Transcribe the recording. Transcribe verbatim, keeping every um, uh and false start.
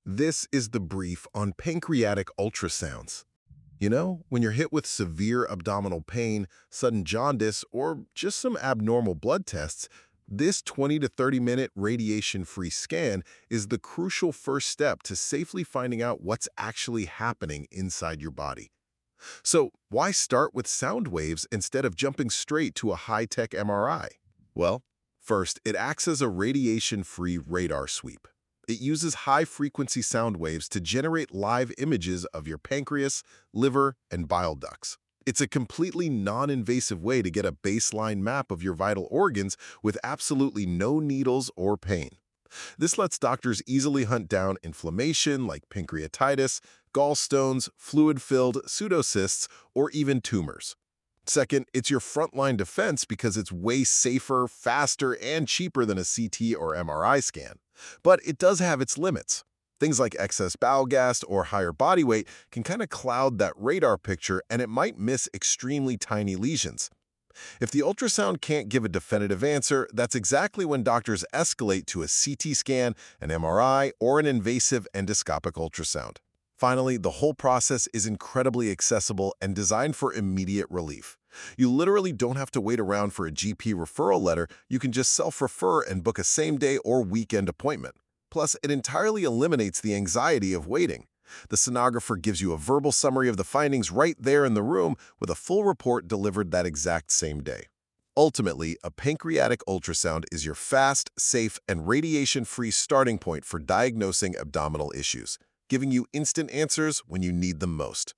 This is the brief on pancreatic ultrasounds. You know, when you're hit with severe abdominal pain, sudden jaundice, or just some abnormal blood tests, this twenty to thirty minute radiation-free scan is the crucial first step to safely finding out what's actually happening inside your body. So, why start with sound waves instead of jumping straight to a high-tech M R I? Well, first, it acts as a radiation-free radar sweep. It uses high-frequency sound waves to generate live images of your pancreas, liver, and bile ducts. It's a completely non-invasive way to get a baseline map of your vital organs with absolutely no needles or pain. This lets doctors easily hunt down inflammation like pancreatitis, gallstones, fluid-filled pseudocysts, or even tumors. Second, it's your frontline defense because it's way safer, faster, and cheaper than a C T or M R I scan. But it does have its limits. Things like excess bowel gas or higher body weight can kind of cloud that radar picture, and it might miss extremely tiny lesions. If the ultrasound can't give a definitive answer, that's exactly when doctors escalate to a C T scan, an M R I, or an invasive endoscopic ultrasound. Finally, the whole process is incredibly accessible and designed for immediate relief. You literally don't have to wait around for a G P referral letter. You can just self-refer and book a same-day or weekend appointment. Plus, it entirely eliminates the anxiety of waiting. The sonographer gives you a verbal summary of the findings right there in the room with a full report delivered that exact same day. Ultimately, a pancreatic ultrasound is your fast, safe, and radiation-free starting point for diagnosing abdominal issues, giving you instant answers when you need them most.